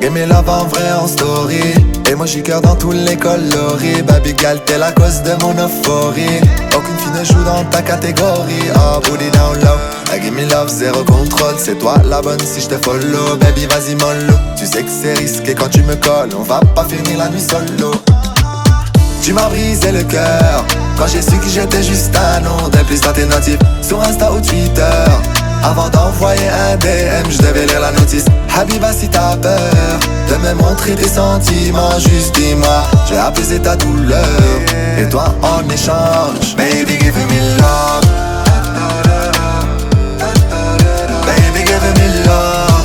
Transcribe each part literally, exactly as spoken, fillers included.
Et mes love en vrai en story. Et moi j'y cœur dans tous les coloris. Baby girl t'es la cause de mon euphorie. Aucune fille ne joue dans ta catégorie. Oh booty down low, I give me love, zéro contrôle. C'est toi la bonne si je te follow. Baby vas-y mollo, tu sais que c'est risqué quand tu me colles. On va pas finir la nuit solo. Tu m'as brisé le cœur quand j'ai su que j'étais juste un nom de plus dans tes notifs sur Insta ou Twitter. Avant d'envoyer un D M, je devais lire la notice. Habiba si t'as peur de me montrer tes sentiments, juste dis-moi, je vais apaiser ta douleur. Et toi en échange, baby give me love. Baby give me love.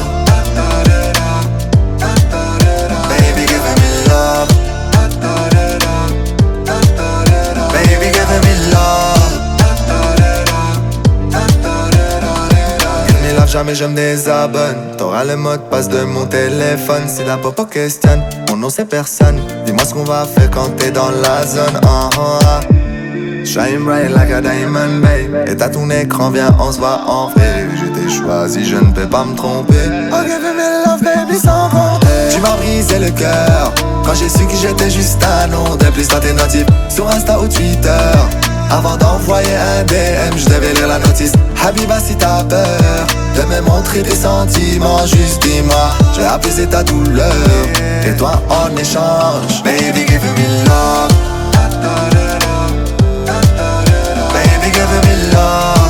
Baby give me love. Baby give me love. Jamais je me désabonne. T'auras le mot de passe de mon téléphone. Si la popo questionne, mon nom c'est personne. Dis-moi ce qu'on va faire quand t'es dans la zone. uh -huh. Shine bright like a diamond, babe. Et t'as ton écran, viens on se voit en vrai. Je t'ai choisi, je ne peux pas me tromper. Oh give me love baby sans compter. Tu m'as brisé le cœur quand j'ai su que j'étais juste un nom de plus dans tes notifs sur Insta ou Twitter. Avant d'envoyer un D M, je devais lire la notice. Habiba si t'as peur de me montrer tes sentiments, juste dis-moi, je vais apaiser ta douleur. Et toi en échange, baby give me love. Baby give me love.